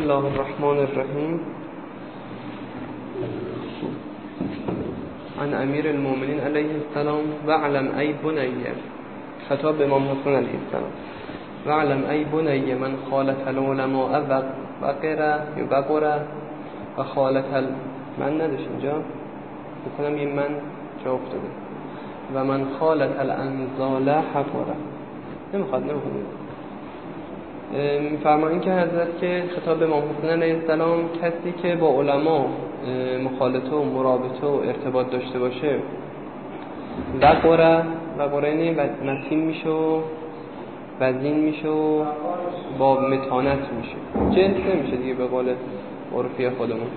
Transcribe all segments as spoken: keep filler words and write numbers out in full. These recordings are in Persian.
الله الرحمن الرحیم. عن امیر المؤمنین علیه السلام و علم ای بنیه، خطاب به امام حسن علیه السلام. و علم ای بنیه من خالت العلماء و بقره یا بقره و خالت ال... من نداشت اینجا بکنم یه من جا افتاده و من خالت الانزال حقاره، نمیخواد نمیخواد میفرمایند که حضرت که خطاب به امام حسن علیه السلام کسی که با علما مخالطه و مرابطه و ارتباط داشته باشه و قره و قره اینه متین میشه و وزین میشه و با متانت میشه، جلد نمیشه دیگه به قول عرفی خودمون،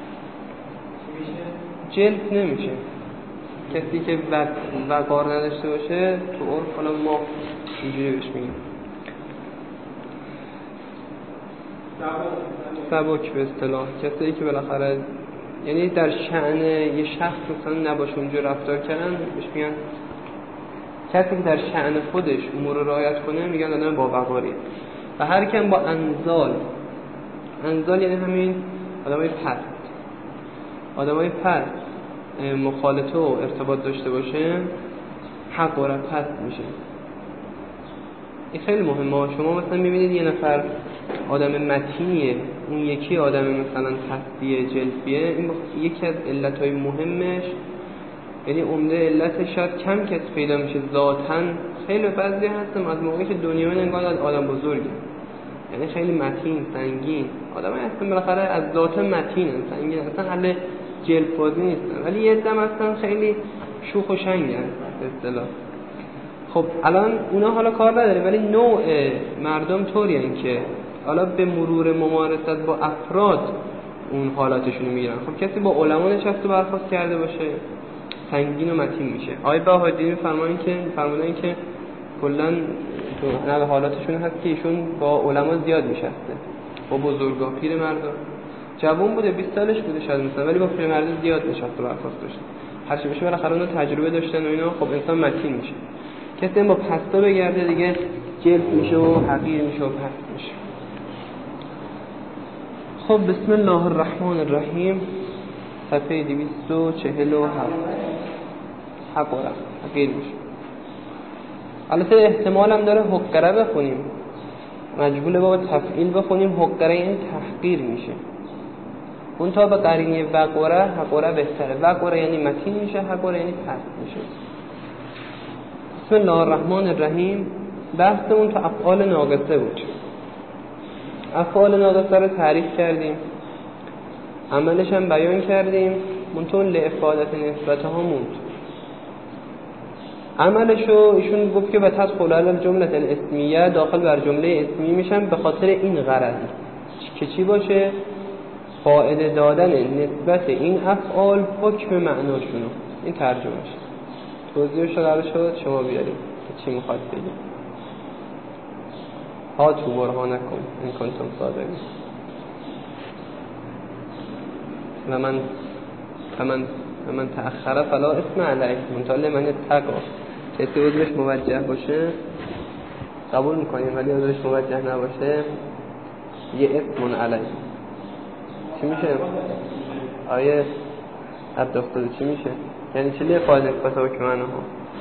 جلد نمیشه. کسی که وقار نداشته باشه تو عرف حالا ما اینجوری بهش میگیم سبک به اصطلاح، کسی که بالاخره یعنی در شأن یه شخص مثلا نباشه اونجا رفتار کردن بهش میگن کسی که در شأن خودش امور رو رعایت کنه میگن آدم با وقاریه. و هر کم با انزال، انزال یعنی همین آدمای پست، آدمای پست مخالطه و ارتباط داشته باشه حق و پست میشه. این خیلی مهمه. شما مثلا میبینید یه نفر آدم متینیه، اون یکی آدم مثلا پستیه جلفیه، این یکی از علتهای مهمش، یعنی عمده علتش شاید کم کس پیدا میشه ذاتاً. خیلی بعضی هستم از موقعی که دنیا نگاه از آدم بزرگه، یعنی خیلی متین سنگین آدم هستن، بالاخره از ذات متین سنگین، اصلا اهل جلف‌بازی نیستن، ولی یه دم هستن خیلی شوخ و شنگن به اصطلاح. خب الان اونا حالا کار نداره، ولی نوع مردم طوری هستن که حالا به مرور ممارست با افراد اون حالاتشون میگیرن. خب کسی با علما نشست و برخاست کرده باشه سنگین و متین میشه. آقای بهادری میفرمایند که فرمودن که کلا تو نه حالاتشون هست که ایشون با علما زیاد میشسته، با بزرگا، پیر مردا. جوان بوده بیست سالش بوده شاید مثلا، ولی با پیر مردا زیاد نشست و برخاست داشته. هر چی بشه بالاخره اون تجربه داشتن و اینا، خب انسان متین میشه. کسی با پستا بگرده دیگه جلد میشه و حقیر میشه و پست میشه. خب بسم الله الرحمن الرحیم، صفحه دویست و چهل و هفت. حق و حقیر میشه. البته احتمال هم داره حقره بخونیم، مجبوله با تفعیل بخونیم حقره، این تحقیر میشه. اون تا به قرینه وقره حقره بهتره. وقره یعنی متین میشه، حقره یعنی پست میشه. بسم الله الرحمن الرحیم. بحثمون تو افعال ناقصه بود. افعال ناقصه رو تعریف کردیم، عملش هم بیان کردیم، منتون لافادت نسبت ها موند. عملشو ایشون گفت که بتاس خلال جمله الاسمیه داخل بر جمله اسمی میشن به خاطر این غرض که چی باشه؟ فائده دادن نسبت این افعال حکم معناشونو. این ترجمهش توضیحش قرار شد شما بیاریم چی میخواد بگیم. ها تو برهانکم این کنتم صادقین. و من فمن من تأخر فلا اسم علیه منتال من اتقا. کسی عذرش موجه باشه قبول میکنیم، ولی عذرش موجه نباشه یه اسم علیه. چی میشه؟ آیه عبدالخدا چی میشه؟ یعنی چی لیه فاید نسبت ها که منه ها؟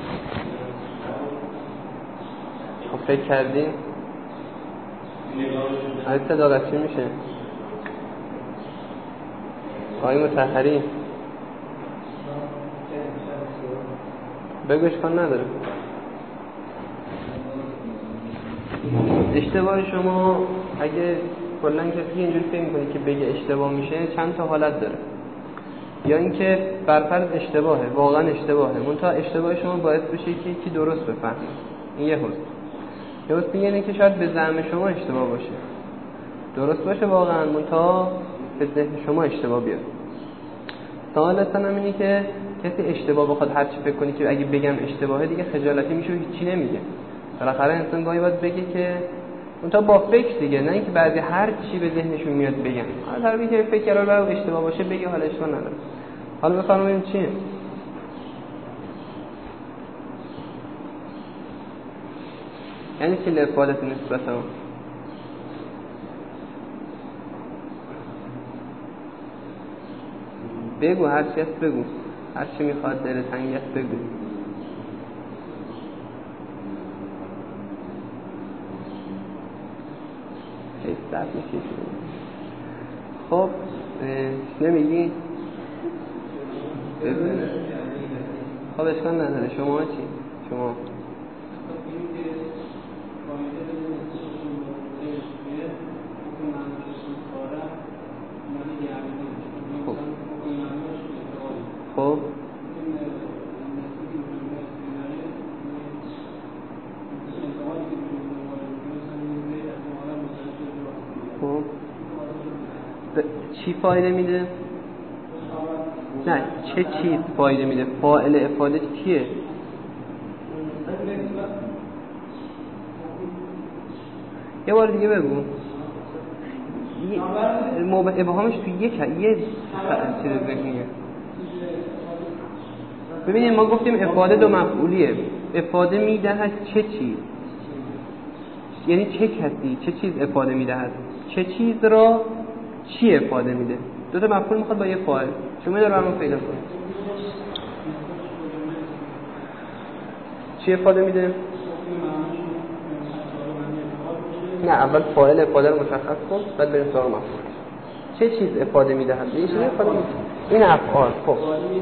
خب فکر کردیم آیه صداقت چی میشه؟ آیه متحری بگوش کن نداره. اشتباه شما اگه کلن کسی اینجوری فکر میکنه که بگه اشتباه میشه چند تا حالت داره. یا اینکه برفرض اشتباهه، واقعا اشتباهه، منتها اشتباه شما باعث بشه که یکی درست بفهمه. این یه حس. یه حس دیگه اینه که شاید به زعم شما اشتباه باشه، درست باشه واقعا، منتها به ذهن شما اشتباه بیاد. ثالثاً هم اینه که کسی اشتباه بخواد هر چی فکر کنی که اگه بگم اشتباهه دیگه خجالتی میشه و هیچی نمیگه. بالاخره انسان گاهی باید بگه که اونتا با فکر دیگه، نه اینکه بعضی هر چی به ذهنشون میاد بگن. حالا هر کی فکر کرده برای اشتباه باشه بگه حالا اشتباه نداره. حالا بفرمایید چیه؟ یعنی چی لفالت نسبت ها؟ بگو هر چی هست بگو، هر چی میخواد دل تنگ است بگو. هیچ درد میکشی. خب نمیگی؟ بگو. خب اشکال نداره. شما چی؟ شما خب خب چی فایده میده؟ نه چه چیز فایده میده؟ فاعل افاده کیه؟ یه بار دیگه بگو. ابهامش تو یک یه چیز ذهنیه. ببینید ما گفتیم افاده دو مفعولیه. افاده میدهد چه چیز، یعنی چه کسی، چه چیز افاده میدهد، چه چیز را چی افاده میده. دو تا مفعول میخواد با یه فاعل. شما اینو رو پیدا کنید. چی افاده میده؟ نه اول فاعل افاده رو مشخص کن بعد بریم سراغ مفعول. چه چیز افاده میدهد؟ این چیز افاده میده. این افعال. خب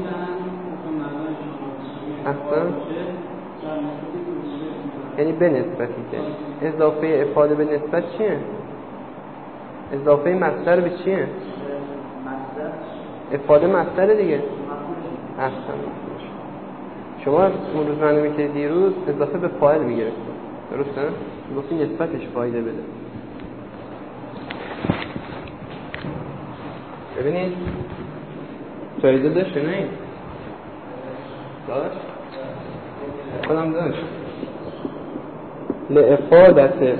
اصلا یعنی به نسبتی که اضافه افاده به نسبت چیه؟ اضافه مصدر به چیه؟ افاده مصدر دیگه. احسن. شما اون روز منو میگه دیروز اضافه به فاعل میگرفت، درسته؟ گفتی نسبتش فایده بده. ببینید جایزه داشت نه این داشت خودم داشت لافادت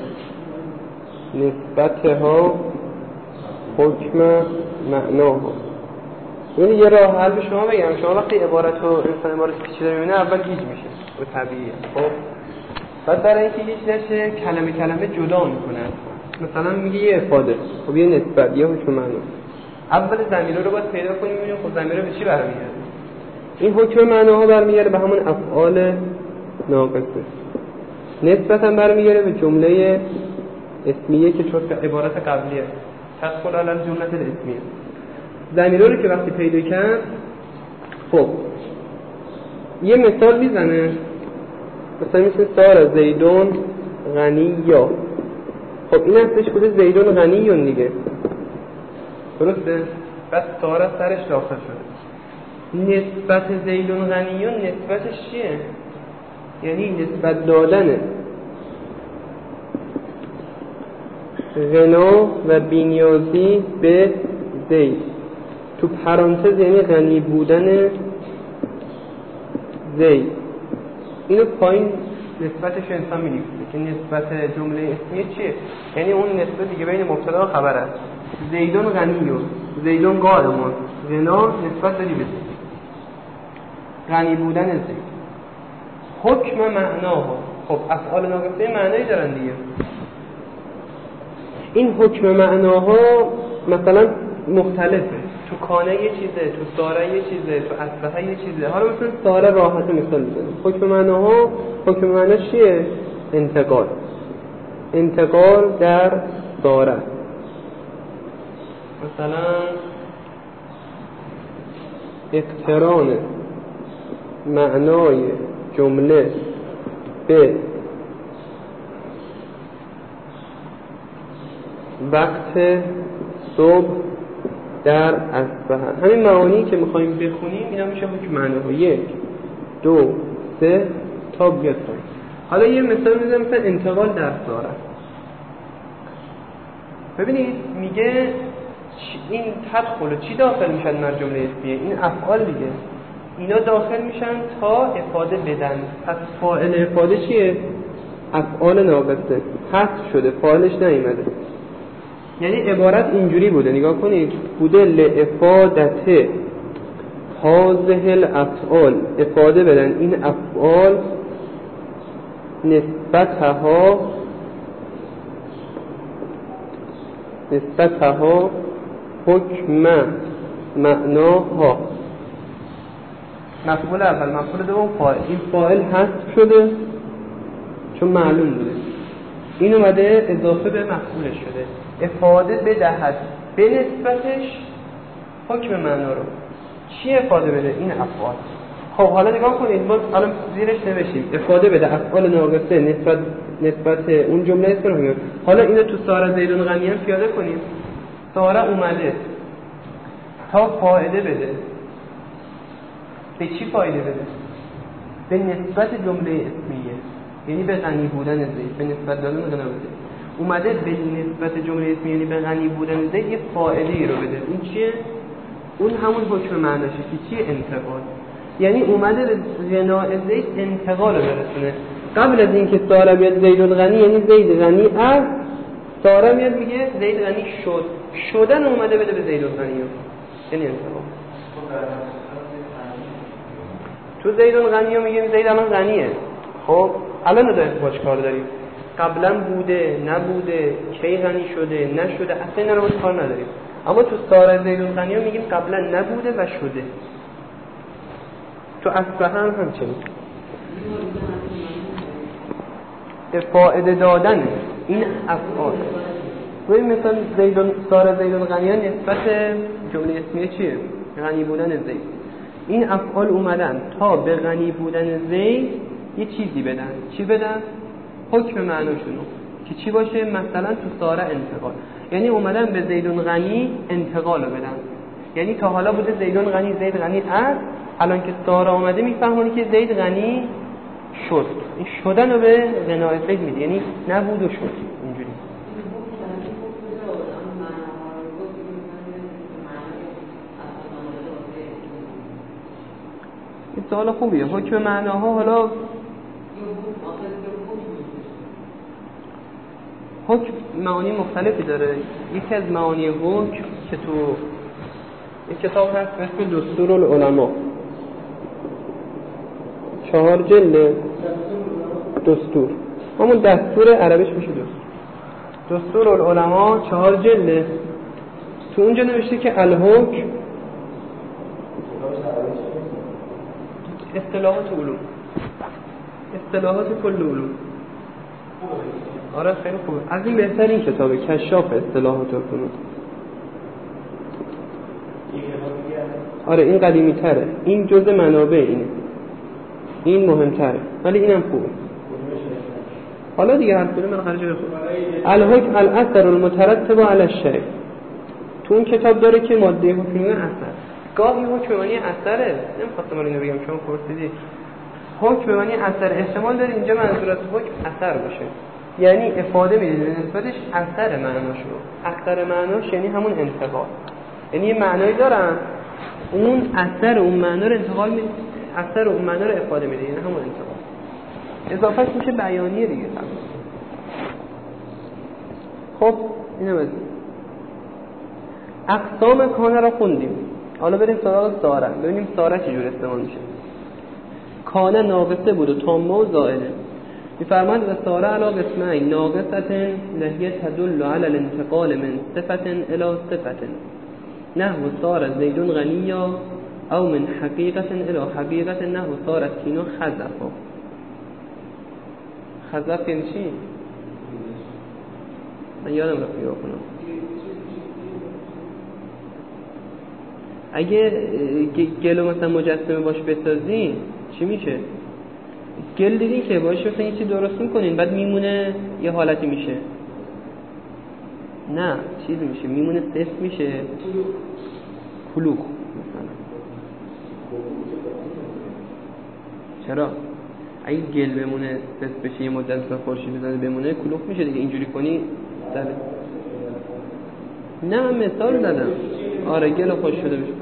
نسبتها حکم معناها. یعنی یه راه حل به شما بگم. شما وقتی عبارت رو انسان عبارت پیچیده می‌بینه اول گیج میشه و طبیعیه. خب بعد برای اینکه یه چیزش کلمه کلمه جدا میکنه، مثلا میگه یه افاده، خب یه نسبت یا حکم معنا. اول ضمیر رو باید پیدا کنیم ببینیم خب ضمیر به چی برمیگرده. این حکم معناها برمیگرده به همون افعال ناقصه. نسبت هم برمیگرده به جمله اسمیه که چون عبارت قبلیه تدخل علی الجمله الاسمیه. ضمیر رو که وقتی پیدا کرد، خب یه مثال میزنه، مثلا مثل سار زیدون غنی یا. خب این هستش بوده زیدون غنی یون دیگه، درسته؟ بس سار سرش داخل شده. نسبت زیدون غنی یون نسبتش چیه؟ یعنی نسبت دادنه غنا و بینیازی به زید. تو پرانتز یعنی غنی بودن زید. اینو پایین نسبتش انسان می‌نویسه که نسبت جمله اسمیه چیه؟ یعنی اون نسبت دیگه بین مبتدا و خبر است. زیدون غنیون، زیدون قائمون، غنا نسبت داری به زید، غنی بودن زید. حکم معناها، خب افعال ناقصه معنایی دارن دیگه. این حکم معناها مثلا مختلفه. تو کانه یه چیزه، تو ساره یه چیزه، تو اصبحه یه چیزه. حالا مثلا ساره راحت مثال بزنیم. حکم معناها، حکم معنا چیه؟ انتقال. انتقال در ساره. مثلا اقتران معنای جمله به وقت صبح در اصبحه. همین معانی که میخوایم بخونیم اینا میشه حکم معناها. یک دو سه تا بیاد پایین. حالا یه مثال میزنم مثلا انتقال در ساره. ببینید میگه این تدخل چی داخل میشن در جمله اسمیه؟ این افعال دیگه. اینا داخل میشن تا افاده بدن. پس فاعل افاده چیه؟ افعال ناقصه. حذف شده، فاعلش نیومده. یعنی عبارت اینجوری بوده، نگاه کنید، بوده لافادت هذه الافعال، افاده بدن این افعال نسبتها نسبتها حکم معناها. مفعول اول، مفعول دوم فاعل. این فاعل حذف شده چون معلوم بوده، این اومده اضافه به مفعولش شده. افاده بدهد به نسبتش حکم معنا رو. چی افاده بده؟ این افعال. خب حالا نگاه کنید، ما الان زیرش نوشتیم افاده بده افعال ناقصه نسبت نسبت اون جمله است رو. حالا اینو تو ساره زیدون غنی هم پیاده کنیم. ساره اومده تا فایده بده. به چی فایده بده؟ به نسبت جمله اسمیه، یعنی به غنی بودن زید، به نسبت دادن غنا بده. اومده به نسبت جمله اسمیه یعنی به غنی بودن زید یه فایده رو بده. اون چیه؟ اون همون حکم معناشه که چیه؟ انتقال. یعنی اومده به غنا زید انتقال رو برسونه. قبل از اینکه ساره بیاد زید الغنی یعنی زید غنی از، ساره میاد میگه زید غنی شد. شدن اومده بده به زید الغنی، یعنی انتقال. تو زید الغنی میگیم زید الان غنیه. خب الان داره باش کار داریم. قبلا بوده، نبوده، کی غنی شده، نشده، اصلا اینا رو باش کار نداریم. اما تو ساره زید الغنی میگیم قبلا نبوده و شده. تو اصلا هم همچنین. فائده دادن این افعال. ببین مثلا زیدون ساره زید الغنی نسبت جمله اسمیه چیه؟ غنی بودن زید. این افعال اومدن تا به غنی بودن زید یه چیزی بدن. چی بدن؟ حکم معناشونو که چی باشه؟ مثلا تو ساره انتقال، یعنی اومدن به زیدون غنی انتقال رو بدن. یعنی تا حالا بوده زیدون غنی زید غنی از، الان که ساره اومده میفهمونی که زید غنی شد. این شدن رو به غنای زید میده، یعنی نبود و شد. اینجوری این سوال خوبیه. حکم معناها حالا حکم معانی مختلفی داره. یکی از معانی حکم که تو یک کتاب هست به اسم دستور العلماء، چهار جلد. دستور همون دستور عربیش میشه دستور. دستور العلماء چهار جلد. تو اونجا نوشته که الحکم اصطلاحات علوم، اصطلاحات کل علوم. آره خیلی خوبه. از این بهتر این کتابه، کشاف اصطلاحات علوم. آره این قدیمی تره، این جزء منابع اینه، این مهمتره، ولی اینم خوبه. حالا دیگه هر کدوم بالاخره جای خوبه. الحکم الاثر المترتب علی الشیء. تو اون کتاب داره که ماده حکمی اثر. گاهی حکم معنی اثره، نمیخواستم اینو بگم چون پرسیدی. حکم معنی اثر احتمال داره اینجا منظور از حکم اثر باشه، یعنی افاده میده نسبتش اثر معناش رو. اثر معناش یعنی همون انتقال، یعنی یه معنایی دارن اون اثر اون معنا رو انتقال میده، اثر اون معنا رو افاده میده، یعنی همون انتقال. اضافهش میشه بیانیه دیگه. خب اینو بزن. اقسام کانه رو خوندیم. حالا بریم سراغ ساره، ببینیم ساره چجور استعمال میشه. کانه ناقصه بود و تامه و زائده. میفرماید و ساره علی قسمین ناقصه لهیه تدل علی الانتقال من صفت الی صفت نحو ساره زیدون غنیا او من حقیقت الی حقیقت نحو ساره تینو خزفا. خزف یعنی چی؟ من یادم رفت نگاه کنم. اگه گلو مثلا مجسمه باش بسازی چی میشه؟ گل دیدین که باشه مثلا یه چی درست میکنین بعد میمونه یه حالتی میشه، نه چیزی میشه، میمونه سفت میشه، کلوخ مثلا. چرا؟ اگه گل بمونه سفت بشه یه مدت مثلا خورشید بزنه بمونه کلوخ میشه دیگه. اینجوری کنی سر. نه من مثال دادم. آره گل خوش شده بشه.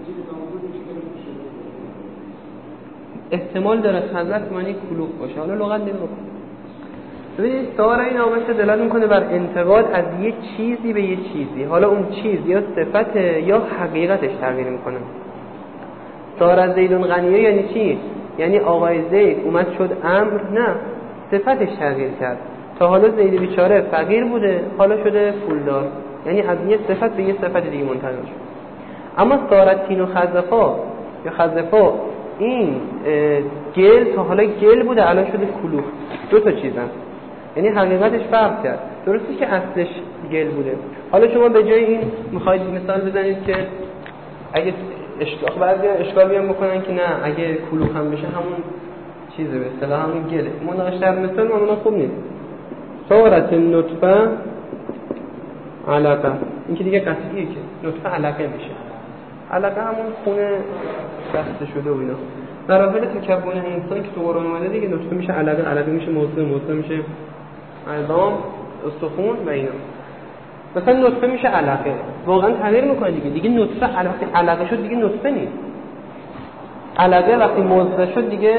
احتمال داره خزف معنی کلوخ باشه. حالا لغت نگاه کن. ببینید ساره این آمده دلالت میکنه بر انتقال از یه چیزی به یه چیزی. حالا اون چیز یا صفته یا حقیقتش تغییر میکنه. ساره زیدون غنیه یعنی چی؟ یعنی آقای زید اومد شد امر؟ نه، صفتش تغییر کرد. تا حالا زید بیچاره فقیر بوده، حالا شده پولدار، یعنی از یه صفت به یه صفت دیگه منتقل شد. اما ساره تینو خزفا یا خزفا این گل تا حالا گل بوده الان شده کلوخ، دو تا چیزن، یعنی حقیقتش فرق کرد. درسته که اصلش گل بوده، حالا شما به جای این میخواید مثال بزنید که اگه اشتباه بعضی اشکال بیان بکنن که نه اگه کلوخ هم بشه همون چیزه، به اصطلاح همون گله. مناقش در مثال معمولا خوب نیست. صارت نطفه علقه، این که دیگه قطعیه که نطفه علقه میشه. علقه همون خونه بسته شده و اینا. مراحل تکون انسان که تو قرآن اومده دیگه، نطفه میشه علقه، علقه میشه موضوع، موضوع میشه عظام، استخون و اینا. مثلا نطفه میشه علقه، واقعا تغییر میکنه دیگه. دیگه نطفه علقه علقه شد دیگه نطفه نیست. علقه وقتی موضوع شد دیگه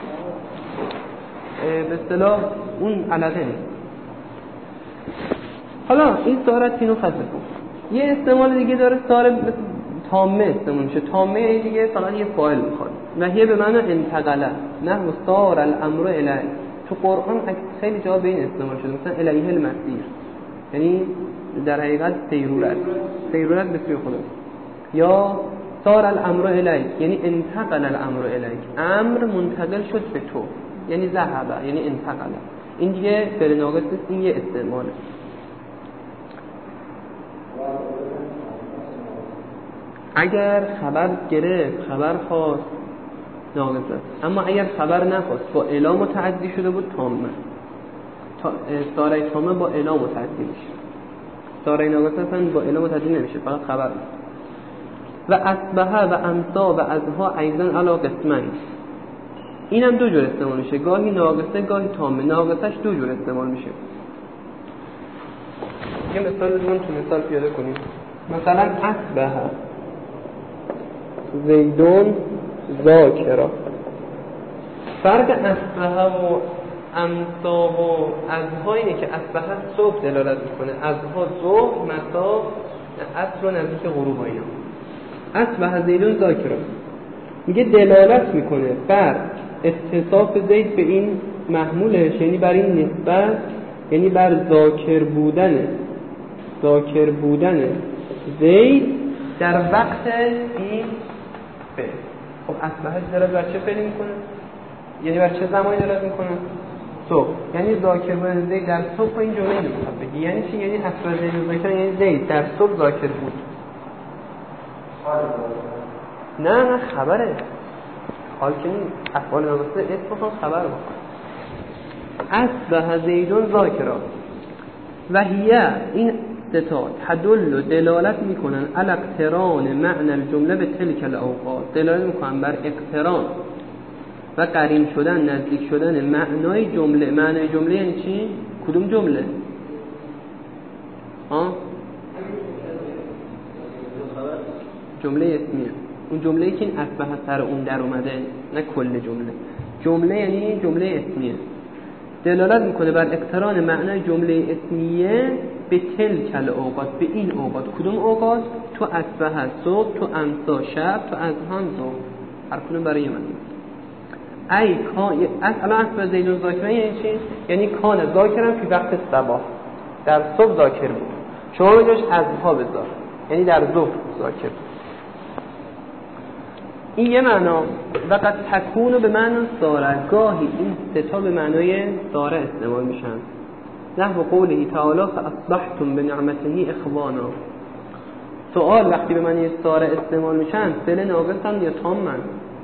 به اصطلاح اون علقه نیست. حالا این صارت اینو خاصه. یه استعمال دیگه داره، صار تامه استعمال میشه. تامه دیگه فقط یه فاعل میخواد. نهیه به معنی انتقله، نه صار الامر الیه. تو قرآن خیلی جا به این استعمال شده، مثلا الیه المصیر، یعنی در حقیقت سیرورت، سیرورت به سوی خدا. یا صار الامر الیک، یعنی انتقل الامر الیک، امر منتقل شد به تو، یعنی ذهب، یعنی انتقل. این دیگه فعل ناقص نیست، این یه استعماله. اگر خبر گرفت، خبر خواست، ناقص است. اما اگر خبر نخواست، با الا متعدی شده بود، تامه. تا ساره تامه با الا متعدی میشه. ساره ناقص اصلا با الا متعدی نمیشه، فقط خبر است. و اصبحه و امسا و ازها ایضا علا قسمین. اینم دو جور استعمال میشه، گاهی ناقصه گاهی تامه. ناقصش دو جور استعمال میشه. یه مثال بزنم تو مثال پیاده کنیم. مثلا اصبحه زیدون ذاکرا. فرق اصبحه و امسا و ازها اینه که اصبحه صبح دلالت میکنه، ازها ظهر، مسا، عصر و نزدیک غروب اینا. اصبحه زیدون ذاکرا میگه دلالت میکنه بر اتصاف زید به این محمولش، یعنی بر این نسبت، یعنی بر ذاکر بودن ذاکر بودن زید در وقت این فعل. خب اصبحه دلالت بر چه فعلی میکنه؟ یعنی بر چه زمانی دلالت میکنه؟ صبح. یعنی ذاکر بودن زید در صبح. این جمله نمیخواد بگی یعنی چی؟ یعنی اصبحه زید ذاکر، یعنی زید در صبح ذاکر بود. نه نه خبره، حال که این افعال ناقصه اتفاقا خبر بخواد. اصبح زیدون ذاکرا و هیه، این ستا تدل دلالت میکنن علی اقتران معنی الجمله به تلک الاوقات، دلالت میکنن بر اقتران و قرین شدن، نزدیک شدن معنای جمله. معنای جمله یعنی چی؟ کدوم جمله؟ ها؟ جمله اسمیه، اون جمله‌ای که این اصبح سر اون در اومده، نه کل جمله. جمله یعنی جمله اسمیه، دلالت میکنه بر اقتران معنای جمله اسمیه به تلک الاوقات، به این اوقات. کدوم اوقات؟ تو اصبح صبح، تو امسا شب، تو اذهان ظهر. هر کدوم برای من. ای کان اصلا اصبح زیدون ذاکرا یعنی چی؟ یعنی کان ذاکرا فی وقت صباح، در صبح ذاکر بود. شما میگوش اصبح بذار، یعنی در ظهر ذاکر بود. این یه معنا. و قد تکونو به معنی ساره، گاهی این ستا به معنای ساره استعمال میشن. نحو قوله تعالی فاصبحتم بنعمته اخوانا. سوال وقتی به معنی ساره استعمال میشن، فعل ناقصن یا تامن؟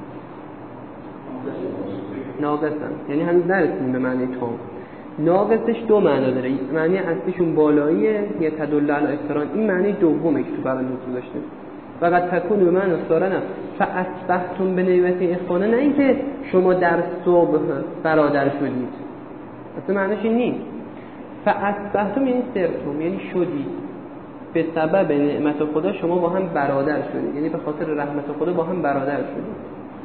ناقصن، یعنی هنوز نرسیدیم به معنی تام. ناقصش دو معنا داره، معنی اصلیشون بالاییه، یه تدل علی اقتران. این معنی دومه که تو بغل نوت داشته. وقد تکون به معنی ساره نه فاصبحتم بنعمته اخوانا، نه اینکه شما در صبح برادر شدید، اصلا معنیش این نیست. فاصبحتم یعنی صرتم، یعنی شدید، به سبب نعمت خدا شما با هم برادر شدید، یعنی به خاطر رحمت خدا با هم برادر شدید.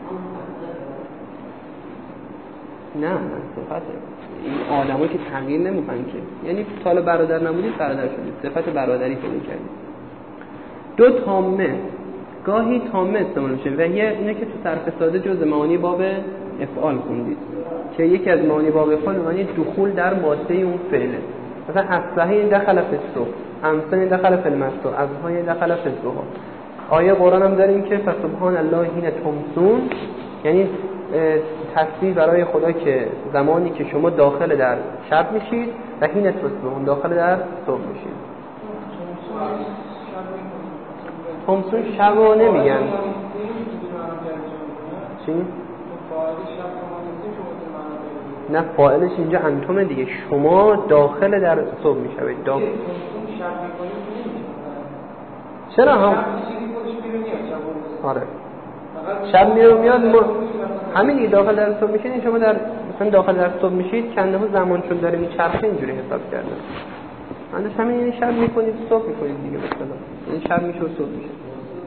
نه نه صفت این آدمایی که تغییر نمیکنن که، یعنی تا حالا برادر نبودید برادر شدید، صفت برادری پیدا کردید. دو تامه، گاهی تامه استعمال میشه و یه اینه که تو صرف ساده جزء معانی باب افعال خوندید که یکی از معانی باب افعال معنی دخول در ماده اون فعله. مثلا اصبحه دخل فی الصبح، امسا دخل فی المسا، اصبحه دخل فی الضحی. آیه قرآن هم داریم که فسبحان الله حین تمسون یعنی تصویر برای خدا که زمانی که شما داخل در شب میشید و حین تصبحون داخل در صبح میشید. خمسون شب رو نمیگن. چی؟ نه فاعلش اینجا انتم دیگه، شما داخل در صبح میشوید. داخل چرا هم؟ آره شب میره و میاد ما... همین دیگه داخل در صبح میشید. شما در مثلا داخل در صبح میشید کنده ها زمان چون داره میچرخه اینجوری حساب کرده. اندش همین یعنی شب میکنید صبح میکنید دیگه مثلا این شب میشه و صبح میشه.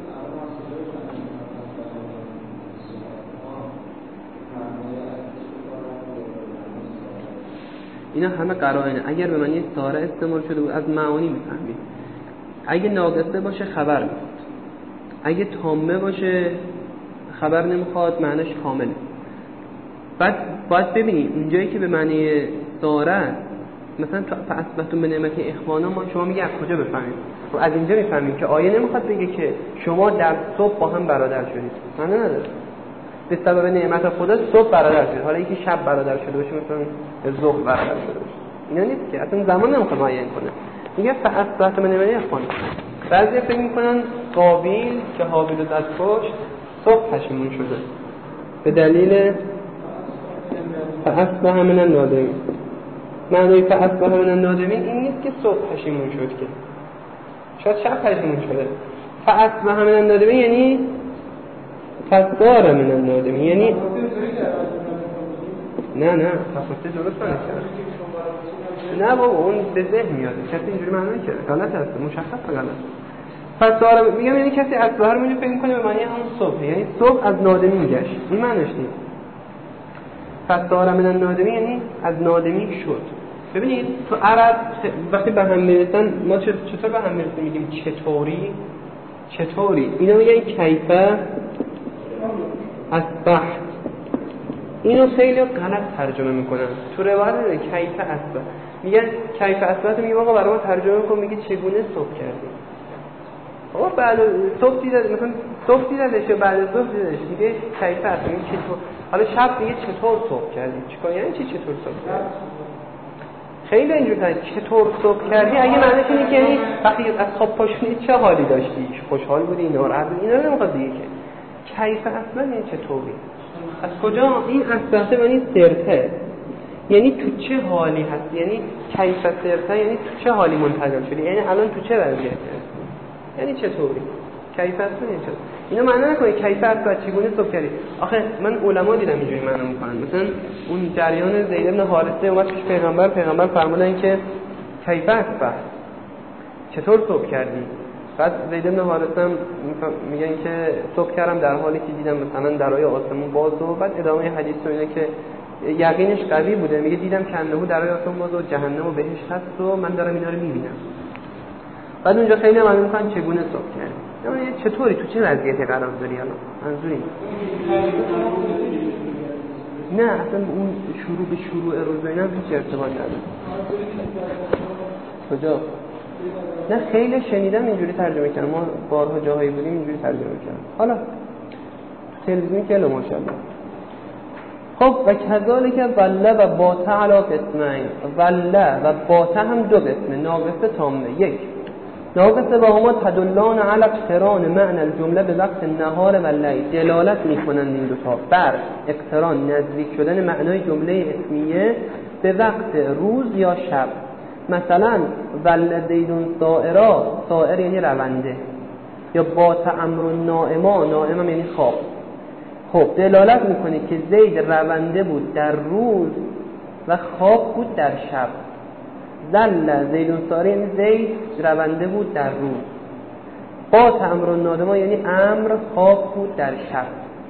اینا همه قرائنه. اگر به معنی ساره استعمال شده بود از معانی میفهمید. اگه ناقصه باشه خبر میخواد، اگه تامه باشه خبر نمیخواد، معنیش کامله. بعد باید ببینید اونجایی که به معنی ساره مثلا فاصبحتم بنعمت اخوانا، ما شما میگه از کجا بفهمیم؟ خب از اینجا میفهمیم که آیه نمیخواد بگه که شما در صبح با هم برادر شدید، معنی نداره. به سبب نعمت خدا صبح برادر شد، حالا یکی شب برادر شده باشه مثلا ظهر برادر شده باشه، اینا نیست که اصلا زمان نمیخواد معین کنه. میگه فاصبحتم بنعمت اخوانا. بعضی فکر میکنن قابیل که حابیل رو زد پشت صبح پشیمون شده به دلیل فاصبح من النادمین. معنی فاصبح من النادمین این نیست که صبح پشیمون شد، که شاید شب پشیمون شده. فاصبح من النادمین یعنی فصار من النادمین، یعنی نه نه تفسیر درست نکرد. نه بابا اون به ذهن میاد، کسی اینجوری معنی کرده غلط هست، مشخص غلط. فصار میگم یعنی کسی اصبح رو میگه فکر میکنه به معنی همون صبح، یعنی صبح از نادمین گشت، این معنیش نیست. فصار من النادمین یعنی از نادمین شد. ببینید تو عرب وقتی به هم میرسن ما چطور به هم میرسیم میگیم چطوری چطوری، اینا میگن کیفه اصبحت. اینو خیلی غلط ترجمه میکنن تو روایت کیفه اصبحت، میگن کیفه اصبحت، میگه آقا برای ما ترجمه کن، میگه چگونه صبح کردی. آقا بعد صبح دیدن مثلا صبح دیدنش یا بعد صبح دیدنش، میگه کیفه اصبحت، میگه چطور. حالا شب میگه چطور صبح کردی، چیکار یعنی چی چطور صبح کردی؟ خیلی اینجوری هست چطور صبح کردی اگه معنیش اینه که یعنی وقتی از خواب پاشونی چه حالی داشتی، خوشحال بودی، ناراحت بودی، اینا رو نمیخواد دیگه. که کیف اصلا این چطوری، از کجا این اصبحت معنی سرته، یعنی تو چه حالی هستی، یعنی کیف سرته یعنی تو چه حالی منتقل شدی، یعنی الان تو چه وضعیتی هستی، یعنی چطوری کیف اصلا این چطور. اینا معنی نکنه کیف اصلا چگونه صبح کردی. آخه من علما دیدم اینجوری معنی میکنن، مثلا اون جریان زید بن حارثه اومد پیش پیغمبر، پیغمبر فرمودن که کیف اصبح، چطور صبح کردی؟ بعد زید بن حارثه هم میگن که صبح کردم در حالی که دیدم مثلا درهای آسمون باز، و بعد ادامه حدیث اینه که یقینش قوی بوده، میگه دیدم که انه درهای آسمون باز و جهنم و بهشت هست و من دارم اینا رو میبینم. بعد اونجا خیلی معلوم میکنن چگونه صبح کردی، یعنی چطوری تو چه وضعیتی قرار داری الان، منظوری نه اصلا اون شروع به شروع روز اینا هم هیچ ارتباط نداره. کجا؟ نه خیلی شنیدم اینجوری ترجمه کردم، ما بارها جاهایی بودیم اینجوری ترجمه کردم. حالا تلویزیون که الان ماشاءالله. خب و کذالک وله و باته علی قسمین، وله و باته هم دو قسمه، ناقصه تامه. یک ناقصه با هما تدلان علی اقتران معنی الجمله به وقت نهار و لیل، دلالت میکنند این دوتا بر اقتران نزدیک شدن معنای جمله اسمیه به وقت روز یا شب. مثلا ول زیدون سائرا، سائر یعنی رونده، یا بات امر نائما، نائما یعنی خواب. خب دلالت میکنه که زید رونده بود در روز و خواب بود در شب. ذل زیدون سائر یعنی زید رونده بود در روز. بات امر نائما یعنی امر خواب بود در شب.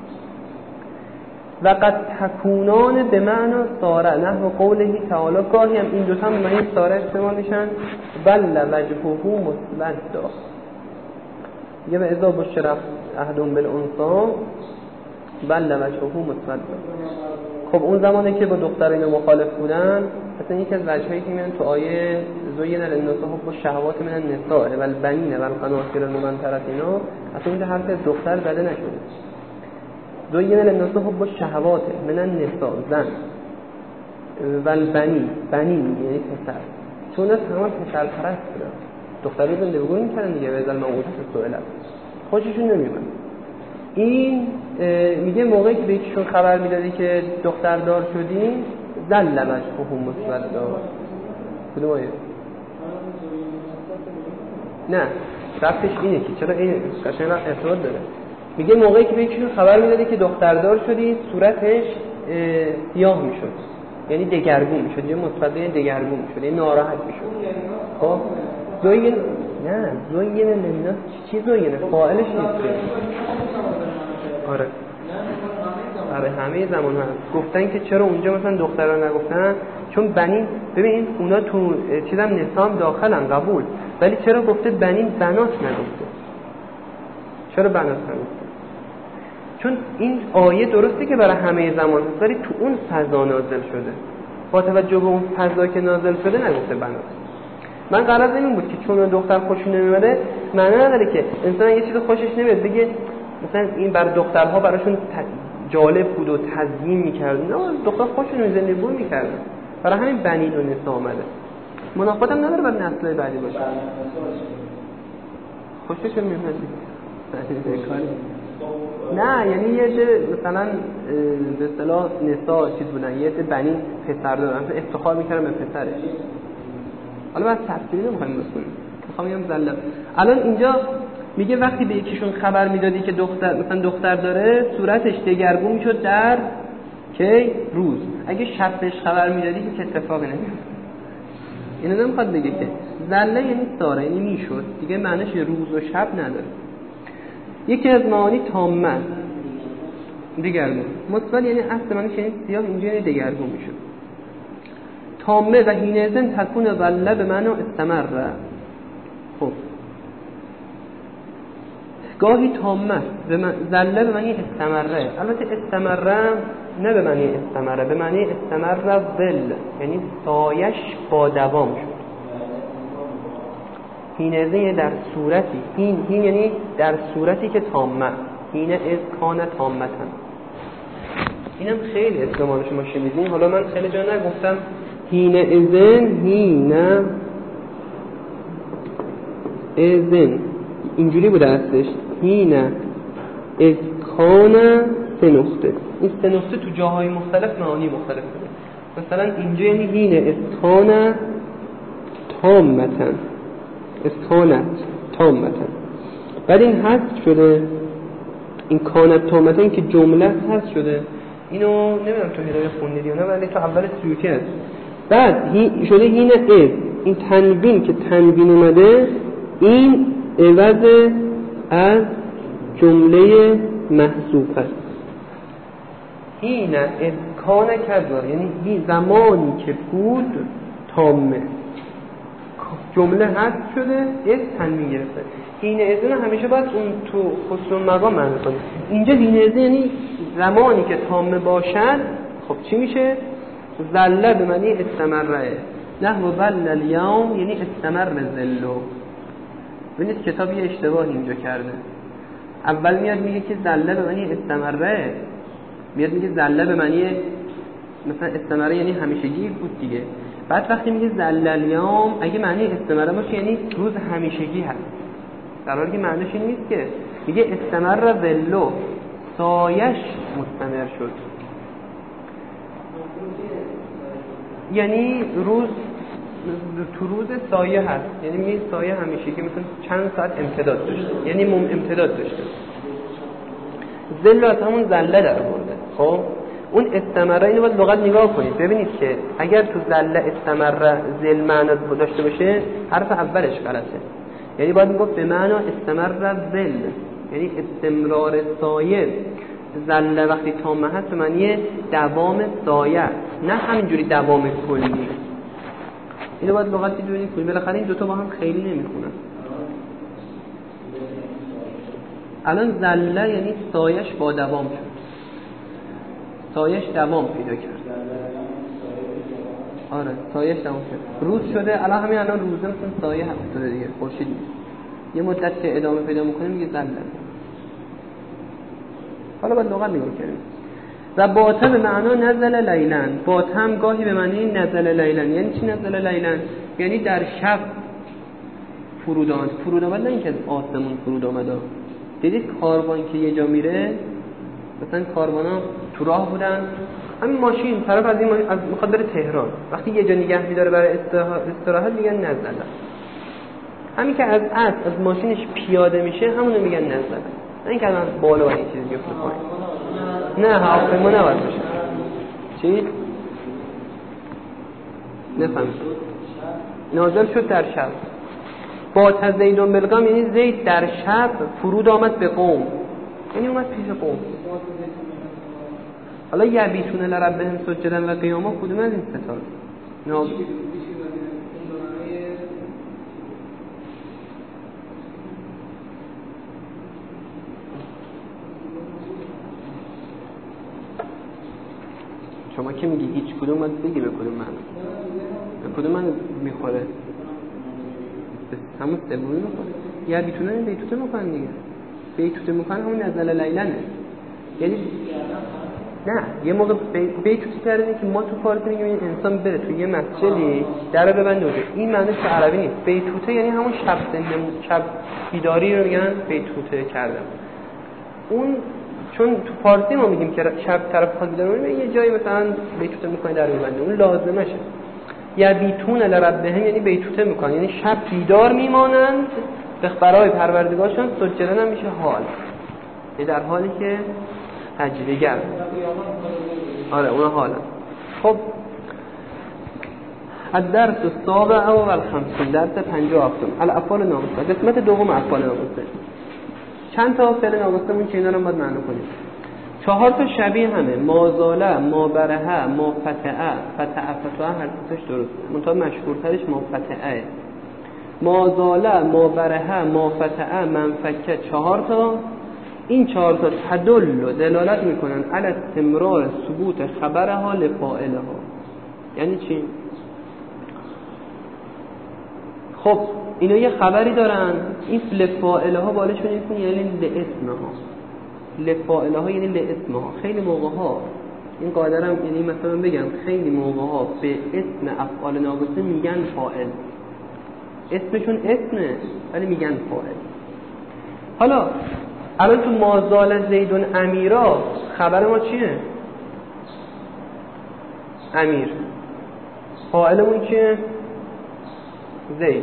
و قد تکونان به معنی ساره، نحو قوله تعالی، گاهی هم این دوتا به معنی ساره استعمال میشن. بل وجهه مسودا، یه به ازا بشر احدهم بالانثی بل وجهه مسودا. خب اون زمانی که با دخترین مخالف بودن، مثلا یکی از وجهایی که میان تو آیه زوین للناس حب الشهوات من النساء والبنین والقناطیر المقنطرة اینا، اصلا این حرف دختر زده نشده. زین للناس حب الشهوات من النساء زن و البنین بنین یعنی پسر، چون از همه پسر پرست بودن، دختری زنده بگوی میکردن دیگه، به ازل موعودت سوئلت خوششون نمیومد. این میگه موقعی که به یکیشون خبر میدادی که دختردار شدی زل وجهه مسودا. کدوم آیه؟ نه رفتش اینه که چرا این قشنگ ارتباط داره. میگه موقعی که به یکیشون خبر میدادی که دختردار شدی صورتش سیاه میشد، یعنی دگرگون میشد، یه مسودا دگرگون میشد، یعنی ناراحت میشد. خب زوین نه زوین للناس چی زوین فاعلش نیست. آره آره همه زمان هست. گفتن که چرا اونجا مثلا دختران نگفتن، چون بنین ببین اونا تو چیزم نسام داخلن قبول، ولی چرا گفته بنین بنات نگفته؟ چرا بنات نگفته؟ چون این آیه درسته که برای همه زمان هست، ولی تو اون فضا نازل شده، با توجه به اون فضا که نازل شده نگفته بنات. من قرار این بود که چون دختر خوشش نمیاد معنی نداره که انسان یه چیز خوشش نمیاد بگه مثلا این بر دخترها براشون جالب بود و تزیین می‌کردن، نه دختر خوششون رو زندگی می‌کردن، برای همین بنین و نساء آمده. منافات هم نداره برای نسل بعدی باشه. خوشش نمیاد نه، یعنی یه عده مثلا به اصطلاح نساء چیز بودن، یه عده بنین پسر دارن، افتخار می‌کردن به پسرش. حالا بعد تفصیلی نمی‌خوایم بکنیم، می‌خوام بگم زلم. الان اینجا میگه وقتی به یکیشون خبر میدادی که دختر مثلا دختر داره صورتش دگرگون میشد در که روز، اگه شب بهش خبر میدادی که اتفاقی نمیفته. اینو نمیخواد بگه که زله یعنی ساره، یعنی میشد دیگه، معنیش روز و شب نداره. یکی از معانی تامه دگرگون، مطلق یعنی اصل معنیش یعنی سیاه، اینجا یعنی دگرگون میشد. تامه و حینئذ تکون ظله به معنی استمر. خب گاهی تامه به ظله به معنی استمره، البته استمره نه به معنی استمره، به معنی استمر ظل، یعنی سایش با دوام شد. حینئذ در صورتی، هین هین یعنی در صورتی که تامه، هین از کان تامتن. اینم خیلی استعمال شما شنیدین، حالا من خیلی جا نگفتم. حینئذ هین اذن اینجوری بوده هستش، هین از کان سه نقطه. این سه نقطه تو جاهای مختلف معانی مختلف بوده. مثلا اینجا یعنی هین از کان تامتن، از کانت تامتن، بعد این حذف شده، این کانت تامتن که جمله حذف شده. اینو نمیدونم تو هدایه خوندید یا نه، ولی تو اول سیوطی هست. بعد هی شده هین از، این تنوین که تنوین اومده این عوض از جمله محذوف است. هین از کان کذا، یعنی هی زمانی که بود تامه، جمله حذف شده، از تنوین گرفته. هین از همیشه باید اون تو خصوص مقام معنی کنید. اینجا هین از یعنی زمانی که تامه باشد. خب چی میشه؟ ظله به معنی استمره، نحو ظل الیوم یعنی استمر ظلو. ببینید کتاب یه اشتباهی اینجا کرده. اول میاد میگه که ظله به معنی استمره، میاد میگه ظله به معنی مثلا استمره یعنی همیشگی بود دیگه. بعد وقتی میگه ظل الیوم اگه معنی استمره باشه یعنی روز همیشگی هست، در حالی که معنیش این نیست که. میگه استمر ظلو، سایش مستمر شد، یعنی روز تو روز سایه هست، یعنی می سایه همیشگی مثلا چند ساعت امتداد داشته، یعنی مم امتداد داشته. ظل از همون ظله در آورده. خب اون استمره اینو باید لغت نگاه کنید ببینید که اگر تو ظله استمره ظل معنی داشته باشه حرف اولش غلطه، یعنی باید میگفت به معنی استمر ظل، یعنی استمرار سایه. ظله وقتی تامه هست به معنی دوام سایه، نه همینجوری دوام کلی. اینو باید لغتی ببینید کنید، بالاخره این دوتا با هم خیلی نمیخونن. الان ظله یعنی سایش با دوام شد، سایش دوام پیدا کرد. آره سایش دوام کرد، روز شده. الان همین الان روزه مثلا سایه افتاده دیگه، خورشید یه مدت که ادامه پیدا میکنه میگه ظله. حالا باید لغت نگاه کنیم. و باته به معنا نزل لیلن، باته هم گاهی به معنی نزل لیلن. یعنی چی نزل لیلن؟ یعنی در شب فرود آمد. فرود آمد نه اینکه از آسمون فرود آمد. دیدید کاروان که یه جا میره، مثلا کاروانا تو راه بودن، همین ماشین طرف از این از میخواد بره تهران، وقتی یه جا نگه میداره برای استراحت میگن نزله. همین که از اسب از ماشینش پیاده میشه همونو میگن نزله. نه اینکه الان بالا این چیزی بیفته پایین. نه هواپیما نباید باشه. چی؟ نفهمید. نازل شد در شب. با تزیدون بلقام یعنی زید در شب فرود آمد به قوم، یعنی اومد پیش قوم. حالا یبیتون لربهم سجدا و قیاما کدوم از این ستا؟ نه شما که میگی هیچ کدوم باید بگی به کدوم من به کدوم من میخوره؟ همون سومی میخوره. یبیتون این بیتوته میکنن دیگه. بیتوته میکنن همون نزل لیلنه. یعنی نه یه موقع بیتوته کردن که ما تو فارسی میگیم این انسان بره تو یه مسجدی در ببنده اونجا. این معنیش تو عربی نیست. بیتوته یعنی همون شب شب بیداری رو میگن بیتوته کردن. اون چون تو فارسی ما میگیم که شب طرف خواهد بیداره یه جایی مثلا بیتوته میکنه در ببنده، اون لازمشه. یبیتون لربهم یعنی بیتوته میکنن، یعنی شب بیدار میمانند به برای پروردگارشون. سجدن هم میشه حال، یعنی در حالی که سجده‌گر. آره اون حالا. خب الدرس السابع و الخمسون، درس پنجاه و هفتم الافعال ناقصه، قسمت دوم افعال ناقصه. چند تا فعل ناقصه مون که اینا رو باید معنا کنیم. چهار تا شبیه همه، مازاله، ما برهه، ما فتعه. فتعه فتعه هر دوتاش درسته، منتها مشهورترش ما فتعه. مازاله، ما برهه، ما فتعه، منفکه. چهار تا. این چهار تا تدل و دلالت میکنن علی استمرار ثبوت خبرها لفاعلها. یعنی چی؟ خب اینا یه خبری دارن، این لفاعلها بالش بنویسین یعنی لاسمها. لفاعلها یعنی لاسمها. خیلی موقع ها این قاعده رو یعنی مثلا بگم خیلی موقع ها به اسم افعال ناقصه میگن فاعل. اسمشون اسمه ولی میگن فاعل. حالا الان تو مازال زیدون امیرا خبر ما چیه؟ امیر. فاعلمون چیه؟ زید.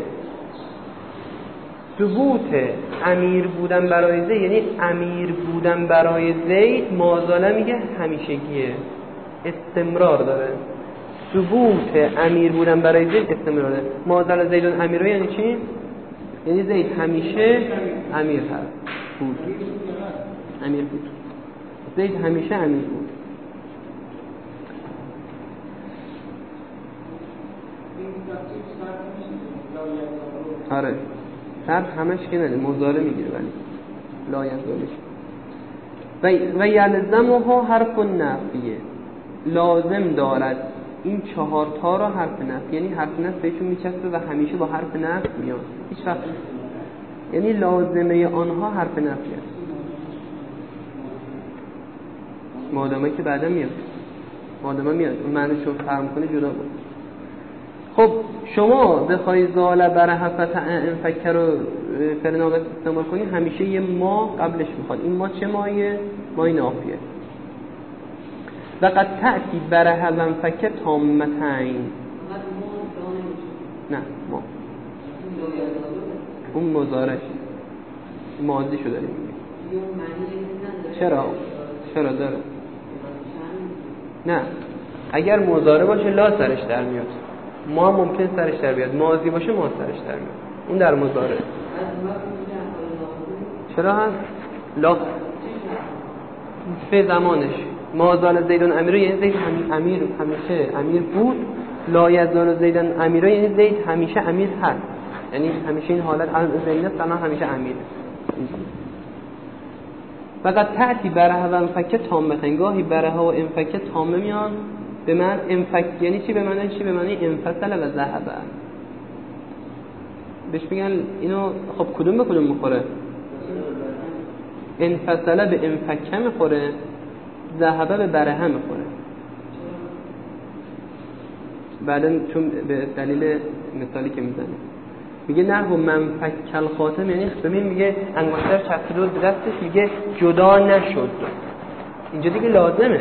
ثبوت امیر بودن برای زید یعنی امیر بودن برای زید مازاله میگه همیشگیه، استمرار داره. ثبوت امیر بودن برای زید استمرار داره. مازال زیدون امیرا یعنی چی؟ یعنی زید همیشه امیر هست بود. امیر بود. زید همیشه امیر بود. آره شرط همش که نده مضارع میگیره ولی لا یزالش. و و یلزمها حرف نفیه، لازم دارد این چهار تا را حرف نفی، یعنی حرف نفی بهشون میچسبه و همیشه با حرف نفی میاد هیچ وقت، یعنی لازمه آنها حرف نفی است مادامه که بعدا میاد، مادامه میاد اون معنیشو فهم کنه جدا بود. خب شما بخوای زال بره فتح انفکر رو فعل ناقص استعمال کنی همیشه یه ما قبلش میخواد. این ما چه مایه؟ مای نافیه. و قد تأتی بره و انفکر تامتین. نه ما اون مضارع ماضی شو داریم. چرا؟ چرا داره؟ نه اگر مضارع باشه لا سرش در میاد، ما ممکن سرش در بیاد، ماضی باشه ما سرش در میاد. اون در مضارع. چرا هست؟ لا به زمانش مازال زیدون امیرو یعنی زید هم امیر همیشه امیر بود. لا یزال زیدون امیرو یعنی زید همیشه امیر هست، یعنی همیشه این حالت زیدن است همیشه امیر. فقط تأتی بره و انفکه تامتن، گاهی بره و انفکه تامه میان به من انفک یعنی چی؟ به معنی چی؟ به معنی انفصل و ذهب. بهش میگن اینو خب کدوم به کدوم میخوره؟ انفصله به انفکه میخوره، ذهبه به برهه میخوره. بعدا چون به دلیل مثالی که میزنه میگه نحو منفک الخاتم، یعنی ببین میگه انگشتر چسبیده به دستش، میگه جدا نشد. اینجا دیگه لازمه،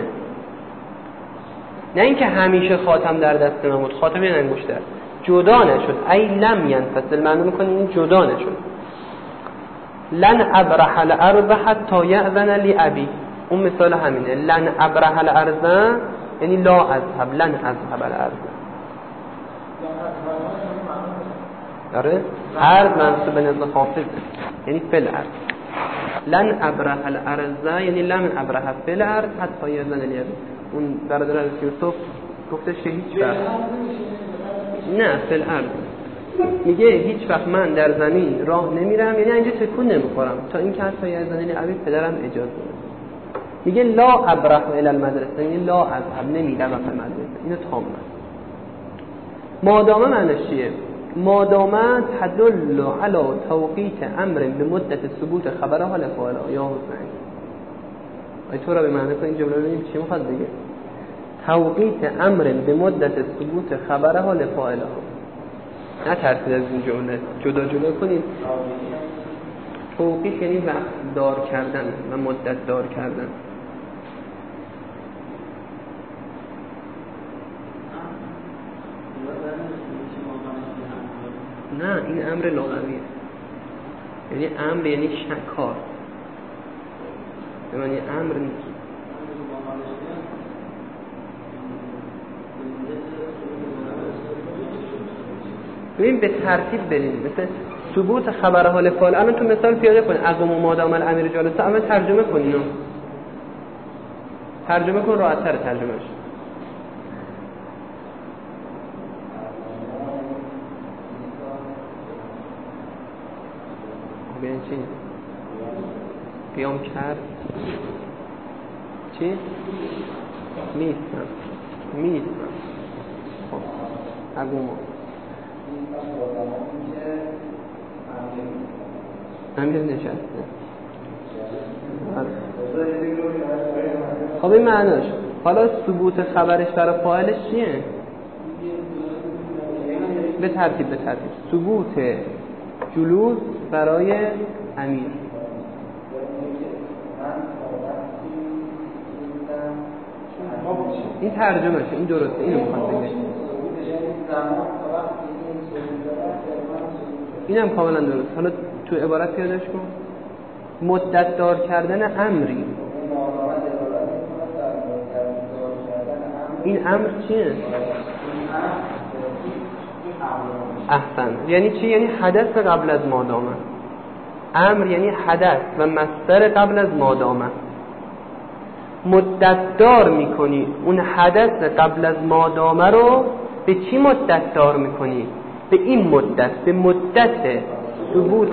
نه اینکه همیشه خاتم در دست من بود، خاتم این انگشتر جدا نشد. ای لم ینفصل، معنی میکنه این جدا نشد. لن ابرح الارض حتی یأذن لی ابی، اون مثال همینه. لن ابرح الارض یعنی لا اذهب، لن اذهب الارض. آره ارض منصوب به نزد خافض یعنی فی الارض. لن ابرح الارض یعنی لن ابرح فی الارض حتی یأذن لی ابی. اون برادر از یوسف گفته شه هیچ وقت نه فی الارض، میگه هیچ وقت من در زمین راه نمیرم، یعنی اینجا تکون نمیخورم تا اینکه حتی یأذن لی ابی، پدرم اجازه بده. میگه لا ابرح الی المدرسه، یعنی لا اذهب، نمیرم به مدرسه. اینو تامه. مادامه معنیش چیه؟ مادامه تدل علی توقیت امر به مدت ثبوت خبره حال فاعل یا حسین. ای تو را به معنی کن این جمله رو ببین چی میخواد بگه. توقیت امر به مدت ثبوت خبره حال فاعل. نه ترتیب از این جمله جدا جدا کنید. توقیت یعنی وقت دار کردن و مدت دار کردن. نه این امر لغویه، یعنی امر یعنی شکار، یعنی امر نیست. ببین به ترتیب بریم، مثل ثبوت خبر حال فاعل. الان تو مثال پیاده کن اقوم و مادام الامیر جالسه، اما ترجمه کن اینو، ترجمه کن راحت تر ترجمهش. بیان چی؟ قیام کرد چی؟ میستم میستم خب اگومو امیر نشسته. خب این معناش. حالا ثبوت خبرش برای فاعلش چیه؟ به ترتیب به ترتیب ثبوت جلوس برای امیر. این ترجمهشه، این درسته، اینو میخواد بگه. اینم کاملا درست. حالا تو عبارت پیادهش کن. مدت دار کردن امری. این امر چیه؟ احسن. یعنی چی؟ یعنی حدث قبل از مادامه. امر یعنی حدث و مصدر قبل از مادامه. مدت دار میکنی اون حدث قبل از مادامه رو. به چی مدت دار میکنی؟ به این مدت، به مدت ثبوت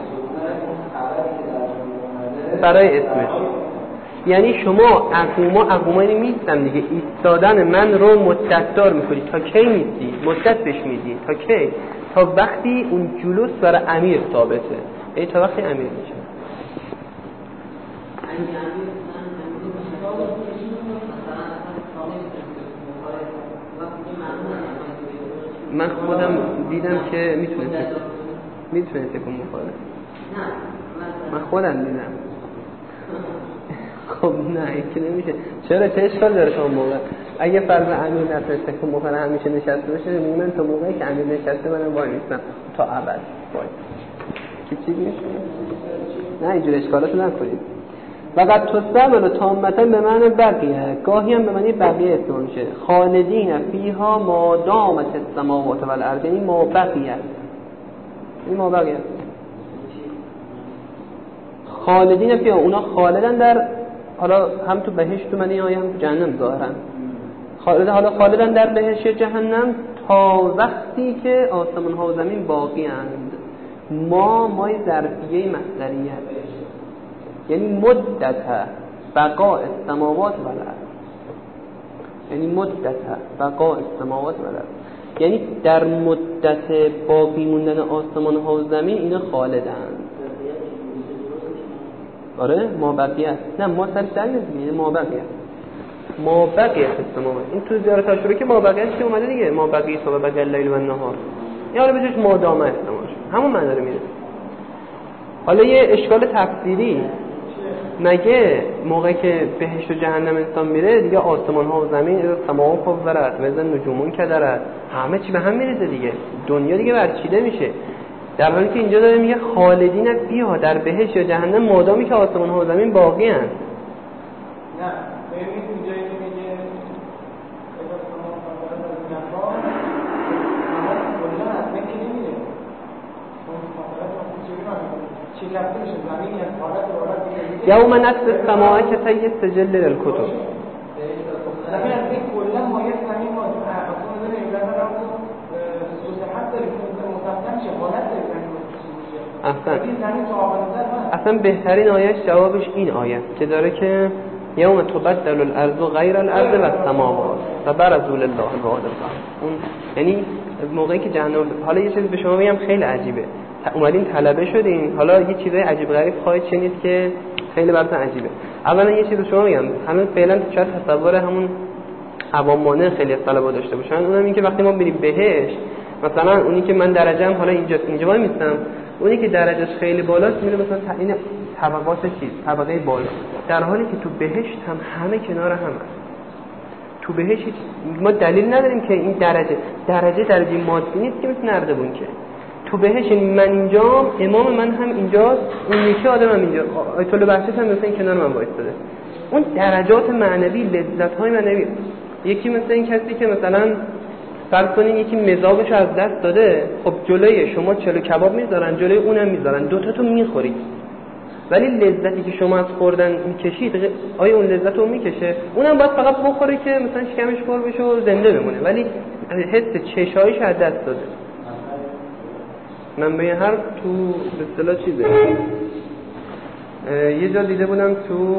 برای اسمش. یعنی شما اقوما اقوما اینی میستم دیگه، ایستادن من رو مدت دار میکنی. تا کی میستی؟ مدت بهش میدی. تا کی؟ تا وقتی اون جلوس برای امیر ثابته، یعنی تا وقتی امیر میشه. من خودم دیدم که میتونه میتونه تکون بخوره. من خودم دیدم. خب نه این که نمیشه. چرا؟ چه اشکال داره شما موقع اگه فرض امیر نتونه تکون بخوره همیشه نشسته باشه؟ من تا موقعی که امیر نشسته منم وای میستم تا ابد وای. چی چی میشه؟ نه اینجور اشکالاتو نکنید. وقت تصمل تامتا به معنی بقیه، گاهی هم به معنی بقیه استعمال میشه. خالدین فیها ما دامت السماوات والارض، یعنی ما بقیه، این ما بقیه. خالدین فیها، اونا خالدن در، حالا هم تو بهشت تو منی هم تو جهنم ظاهرا خالد، حالا خالدن در بهشت جهنم تا وقتی که آسمان ها و زمین باقی اند. ما مای ظرفیه مصدریه، یعنی مدت بقاء السماوات والارض، یعنی مدت بقاء السماوات والارض، یعنی در مدت باقی موندن آسمان ها و زمین اینا خالدند. آره ما بقیه نه ما سر سر نیست ما بقیه ما بقیه السماوات این تو زیارت عاشورا که ما بقیه که اومده دیگه ما بقیه تو بقیه اللیل و النهار یا حالا بهش ما دامه استعمال همون معنی رو میده. حالا یه اشکال تفسیری مگه موقعی که بهشت و جهنم انسان میره دیگه آسمان ها و زمین سماوات فوق‌ذرت و اذا نجوم کدرت همه چی به هم میریزه دیگه دنیا دیگه برچیده میشه در حالی که اینجا داره میگه خالدین فیها در بهشت یا جهنم مادامی که آسمان ها و زمین باقی هستند. نه ببینید اینجایی که میگه اذا سماوات فوق‌ذرت نفا همه کلا از بین که نمیره اون مثلا چیزی رو شکسته میشه زمینی از حالت به حالت یوم نطوی السماء کطی السجل للکتب زمین از این کلا مایه زمین ما اصلا نمیدونه این راه رو صحت داره مستقیم شه حالت داره اصلا این زمین تو آخر اصلا بهترین آیه جوابش این آیه که داره که یوم تبدل الارض غیر الارض و السماوات و برزوا لله الواحد القهار. اون یعنی موقعی که جهنم حالا یه چیزی به شما بگم خیلی عجیبه اومدین طلبه شدین حالا یه چیزای عجیب غریب خواهید شنید که خیلی براتون عجیبه. اولا یه چیزی شما میگم همون فعلا شاید تصور همون عوامانه خیلی از طلبه داشته باشن اونم این که وقتی ما بریم بهشت مثلا اونی که من درجه‌ام حالا اینجا اینجا وای میستم اونی که درجهش خیلی بالاست میره مثلا تعیین طبقات چیز طبقه بالا در حالی که تو بهشت هم همه کنار هم هست. تو بهشت ما دلیل نداریم که این درجه درجه درجه مادی نیست که مثل نردبون که تو بهش من اینجام امام من هم اینجاست اون یکی آدم هم اینجا آیت الله بهشت هم مثلا این کنار من وایساده اون درجات معنوی لذت‌های معنوی یکی مثل این کسی که مثلا فرض کنین یکی مزاجش از دست داده خب جلوی شما چلو کباب میذارن جلوی اونم میذارن دو تا تو میخورید ولی لذتی که شما از خوردن میکشید آیا اون لذت رو میکشه اونم باید فقط بخوره که مثلا شکمش پر بشه و زنده بمونه ولی حس چشایش از دست داده. من به هر تو به اصطلاح چیزه یه جا دیده بودم تو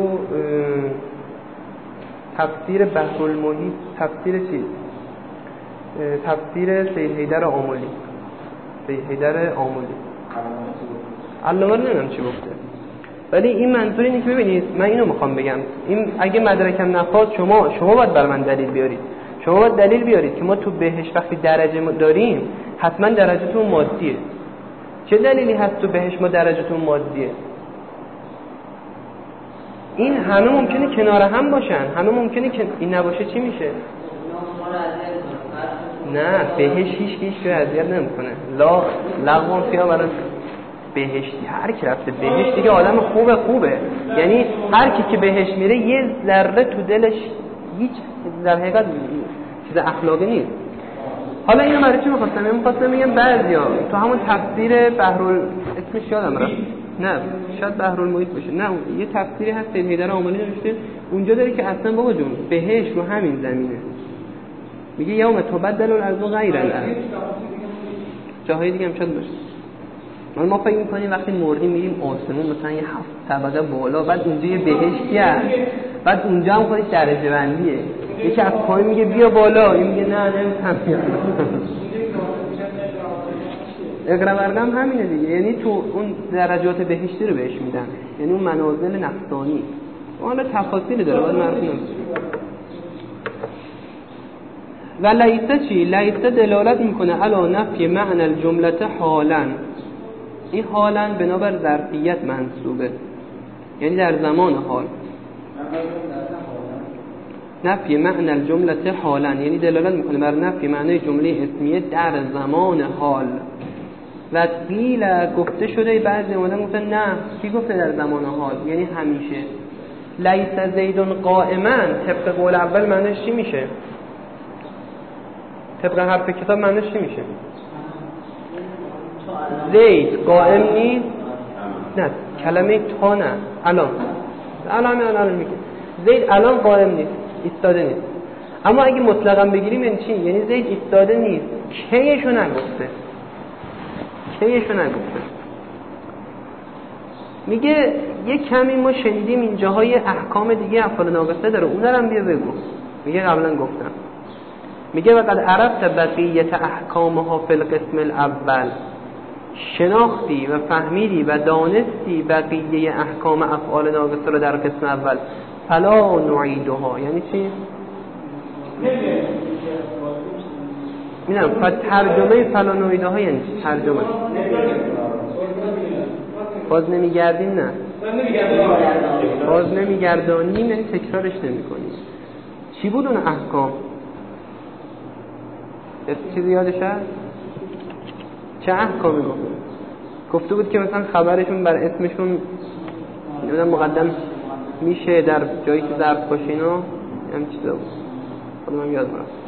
تفسیر بحرالمحیط تفسیر چیز تفسیر سید حیدر آملی سید حیدر آملی علامه نمیدونم چی گفته ولی این منظور اینه که ببینید من اینو میخوام بگم این اگه مدرکم نخواست شما شما باید بر من دلیل بیارید شما باید دلیل بیارید که ما تو بهشت وقتی درجه داریم حتما درجه‌تون مادیه. چه دلیلی هست تو بهش ما درجه‌تون مادیه؟ این همه ممکنه کنار هم باشن همه ممکنه که این نباشه چی میشه؟ نه بهش هیچ هیچ که اذیت نمیکنه لا لغون فیها برای بهشتی هر کی رفته بهشت دیگه آدم خوبه خوبه یعنی هر کی که بهش میره یه ذره تو دلش هیچ در حقیقت چیز اخلاقی نیست. حالا اینو برای چی می‌خواستم؟ من می‌خواستم بگم بعضیا تو همون تفسیر بحرال اسمش یادم رفت نه شاید بحرالمحیط باشه نه یه تفسیری هست سید حیدر آملی نوشته اونجا داره که اصلا بابا جون بهشت رو همین زمینه میگه یوم تبدل الارض غیر الارض جاهای دیگه هم شاید باشه. ما فکر می‌کنیم وقتی مردیم میریم آسمون مثلا یه هفت طبقه بالا بعد اونجا یه بهشتی هست بعد اونجا هم خودش درجه بندیه یکی از پایین میگه بیا بالا این میگه نه نمی‌تونم بیام اقرا برقم همینه دیگه یعنی تو اون درجات بهشتی رو بهش میدن یعنی اون منازل نفسانی حالا تفاصیل داره باید معروف نمیشه. و لیسه چی؟ لیسه دلالت میکنه علی نفی معنی الجمله حالا این حالا بنابر ظرفیت منصوبه یعنی در زمان حال نفی معنی الجمله حالا یعنی دلالت میکنه بر نفی معنی جمله اسمیه در زمان حال و قیل گفته شده بعضی اومدن گفتن نه کی گفته در زمان حال یعنی همیشه. لیس زیدون قائما طبق قول اول معنیش چی میشه؟ طبق حرف کتاب معنیش چی میشه؟ زید قائم نیست نه کلمه تا نه الان الان الان میگه زید الان قائم نیست ایستاده نیست اما اگه مطلقاً بگیریم یعنی چی؟ یعنی زید ایستاده نیست کیشو نگفته کیشو نگفته میگه یه کمی ما شنیدیم اینجاهای احکام دیگه افعال ناقصه داره اون رو هم بیا بگو میگه قبلا گفتم میگه وقد عرفت بقیت احکامها فی القسم الاول شناختی و فهمیدی و دانستی گفتی بقیه احکام افعال ناقصه رو در قسم اول فلا نعیدها یعنی چی؟ میدونم پس ترجمه فلا نعیدها یعنی چی؟ ترجمه باز نمیگردیم نه باز نمیگردانیم یعنی تکرارش نمی کنیم. چی بود اون احکام؟ چیزی یادش هست؟ چه احکامی گفت؟ گفته بود که مثلا خبرشون بر اسمشون نمیدونم مقدم میشه در جایی که ظرف باشه اینا هم چیزا بود خودم هم یاد برم.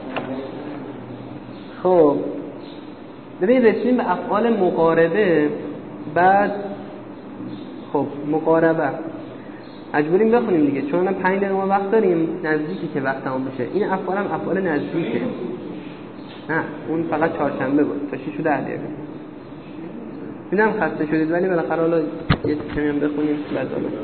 خب ببین رسیم به افعال مقاربه. بعد خب مقاربه مجبوریم بخونیم دیگه چون الان پنج دقیقه ما وقت داریم نزدیکی که وقت تمام بشه. این افعال هم افعال نزدیکه نه اون فقط چهارشنبه بود تا شش و ده دقیقه. میدونم خسته شدید ولی بالاخره حالا یه کمی هم بخونیم بعد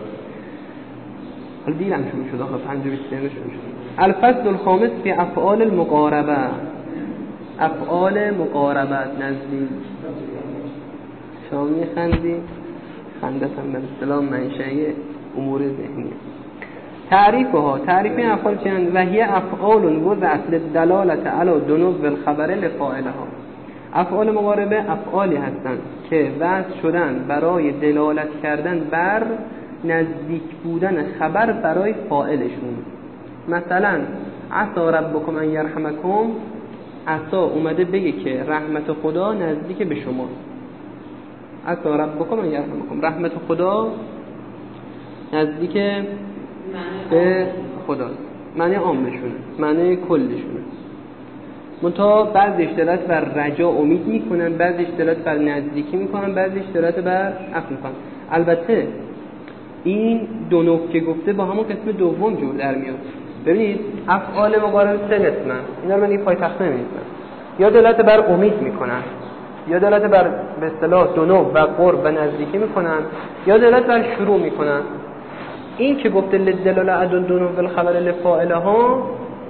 حالا دیرم شروع شد آخه پنج و بیست دقیقه شروع شد. الفصل الخامس فی افعال المقاربه. افعال مقاربت نزدیک. شما میخندی خندت هم به اصطلاح منشأ امور ذهنی. تعریفها تعریف این افعال چند؟ و هی افعال وضعت للدلالة علی دنو الخبر لفاعلها. افعال مقاربه افعالی هستند که وضع شدن برای دلالت کردن بر نزدیک بودن خبر برای فاعلشون. مثلا عسى ربکم ان یرحمکم، عسى اومده بگه که رحمت خدا نزدیک به شما. عسى ربکم ان یرحمکم، رحمت خدا نزدیک به خدا، معنی عامشونه، معنی کلشونه. منتها بعضیش دلالت بر رجا امید میکنن، بعضیش دلالت بر نزدیکی میکنن، بعضیش دلالت بر عفو میکنن. البته این دو نوع که گفته با همون قسم دوم جور در میاد. ببینید افعال مقاربه سه قسمن، اینا رو من این پایتخته نمی‌نویسم. یا دلالت بر امید میکنن، یا دلالت بر به اصطلاح دو نوع و قرب و نزدیکی میکنن، یا دلالت بر شروع میکنن. این که گفته لدلاله عدل دو نوع بالخبر لفاعلها،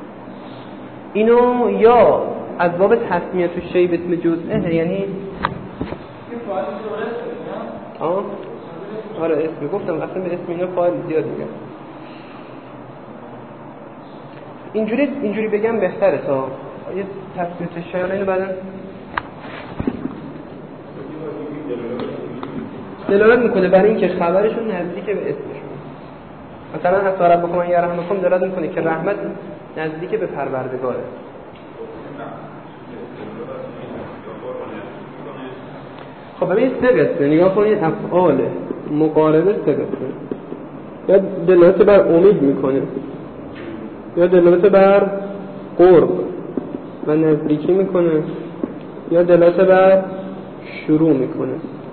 اینو یا از باب تسمیه تو شی به اسم جزئه، یعنی آه آره اسم گفتم قسم به اسم اینا فاعل زیاد میگم. اینجوری اینجوری بگم بهتره تا یه تسمیه شی اینو بعدن دلالت میکنه برای اینکه خبرشون نزدیک به اسمشون. مثلا عسى ربکم ان یرحمکم دلالت میکنه که رحمت نزدیک به پروردگاره. خب ببینید سه قسمه نگاه کنید افعال مقاربه سه قسمه. یا دلالت بر امید میکنه، یا دلالت بر قرب و نزدیکی میکنه، یا دلالت بر شروع میکنه.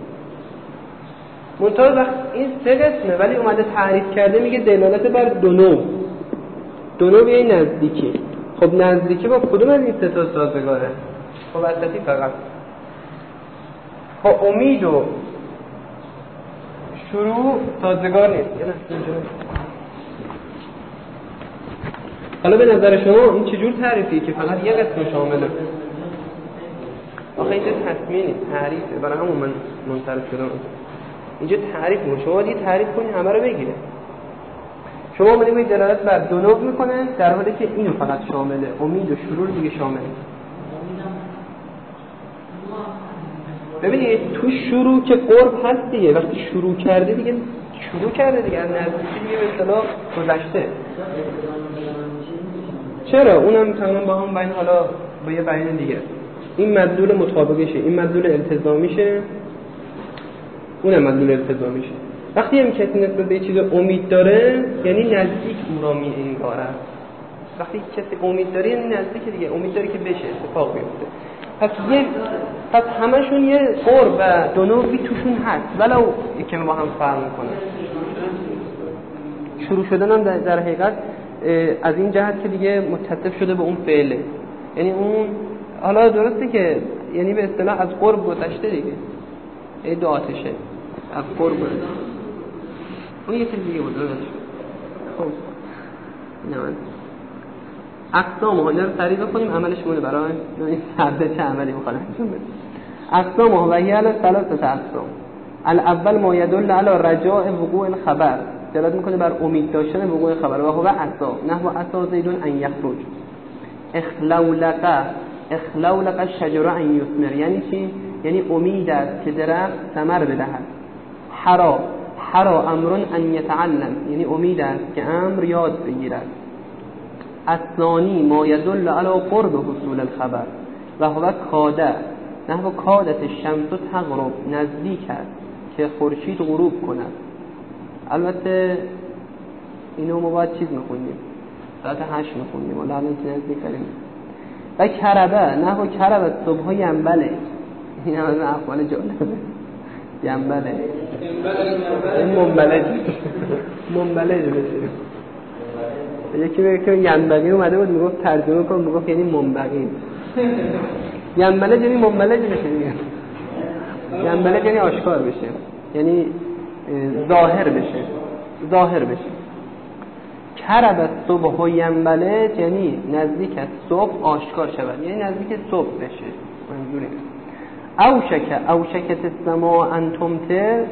منتها وقت این سه قسمه ولی اومده تعریف کرده میگه دلالت بر دو نوع. دو نوع یعنی نزدیکی. خب نزدیکی با کدوم از این سه تا سازگاره؟ خب وسطی فقط با امید و شروع سازگار نیست. حالا به نظر شما این چجور تعریفیه که فقط یه قسم شامله؟ آخه اینجا تصمیه نیست، تعریفه. برای همون من منصرف شدم. اینجا تعریف بود، شما دیگه تعریف کنید همه رو بگیره. شما اومدید به دلالت بر دو نوع میکنه در حالی که اینو فقط شامله، امید و شروع دیگه شامله. ببینید تو شروع که قرب هست دیگه، وقتی شروع کرده دیگه شروع کرده دیگه، نزدیکی دیگه به اصطلاح گذشته. چرا؟ اونم تمام با هم بیان، حالا با یه بیان دیگه. این مدلول مطابقشه، این مدلول التزامیشه، اونم مدلول التزامیشه. وقتی هم کسی نسبت به چیز امید داره یعنی نزدیک او را می انگاره. وقتی کسی امید داره یعنی نزدیک دیگه، امید داره که بشه، اتفاق بیفته. پس یه پس همشون یه قرب و دو نوعی توشون هست ولو یکم با هم فرق میکنه. شروع شدن هم در حقیقت از این جهت که دیگه متصف شده به اون فعله، یعنی اون حالا درسته که یعنی به اصطلاح از قرب گذشته دیگه، ای دو آتشه از قرب گذشته، اون یه چیز دیگه بود. خب نه من اقسام ها رو تعریف کنیم، عملش مونه برای این سرده چه عملی میخواد انجام بده. اقسام ها و هی علی ثلاثه اقسام. الاول ما يدل علی رجاء وقوع الخبر، دلالت میکنه بر امید داشتن وقوع خبر. و هو عصا نحو عصا زیدون ان یخرج. اخلولق اخلولق الشجر ان یثمر، یعنی چی؟ یعنی امید است که درخت ثمر بدهد. حرا حرا امر ان یتعلم، یعنی امید است که امر یاد بگیرد. الثانی ما یدل علی قرب حصول الخبر و هو کاده نحو کادت الشمس تغرب، نزدیک است که خورشید غروب کند. البته اینو ما باید چیز میخوندیم، ساعت هشت میخوندیم ولی الان که نزدیک داریم. و کربه نحو کربه صبح ینبله، این هم از احوال جالبه. ینبله این منبلج منبلج بشه. یکی بگه که ینبغی اومده بود میگفت ترجمه کن، میگفت یعنی منبغی. ینبلج یعنی منبلج بشه دیگه. ینبلج یعنی آشکار بشه، یعنی ظاهر بشه، ظاهر بشه. کرب صبح و ینبلج یعنی نزدیک از صبح آشکار شود، یعنی نزدیک صبح بشه منظوره. اوشک اوشکت السماء ان تمطر،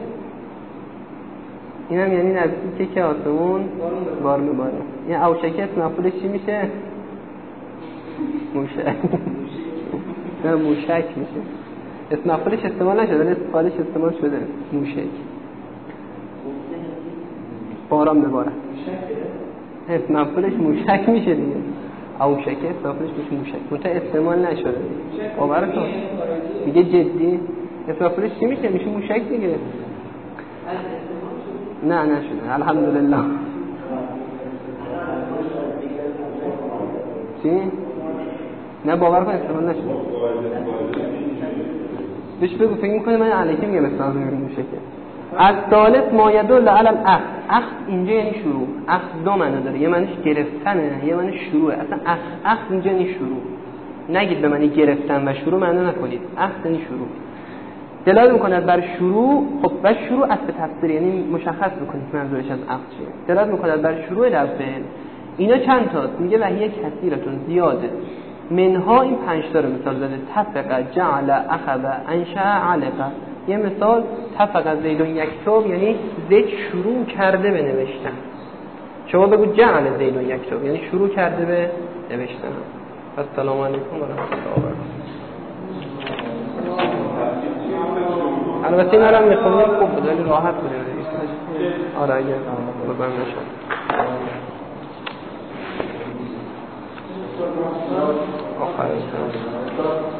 اینم یعنی نزدیکه که آسمون بار بباره. این اوشکت مفعولش چی میشه؟ موشک. نه موشک میشه. اسم مفعولش استعمال نشده ولی اسم فاعلش استعمال شده، موشک. باران بباره. اسم مفعولش موشک میشه دیگه. اوشکه اسم مفعولش میشه موشک. منتها استعمال نشده. باورتون دیگه جدی اسم مفعولش چی میشه؟ میشه موشک دیگه. نه نشده الحمدلله. چی؟ نه باور کن استعمال نشده. بهش بگو فکر میکنه من علیکی میگم استعمال موشکه. از ثالث ما یدل علی الاخذ. اخذ اینجا یعنی شروع. اخذ دو معنی داره، یه معنیش گرفتنه، یه معنیش شروعه. اصلا اخذ اخذ اینجا یعنی شروع. نگید به معنی گرفتن و شروع معنی نکنید. اخذ یعنی شروع. دلالت میکنه بر شروع. خب و شروع اصل تفسیر، یعنی مشخص بکنید منظورش از اخذ چیه. دلالت میکنه بر شروع در فعل. اینا چند تاست؟ میگه وحیه کثیرتون زیاده. منها این پنج تا رو مثال زده. تفق جعل اخذ انشأ علق. یه مثال تفق زیدون یکتب، یعنی زید شروع کرده به نوشتن. شما بگو جعل زیدون یکتب یعنی شروع کرده به نوشتن. السلام علیکم و رحمت الله و برکاته. البته این الان میخونیم خوب بود ولی راحت بودیم. آره اگه بزن نشد آخرین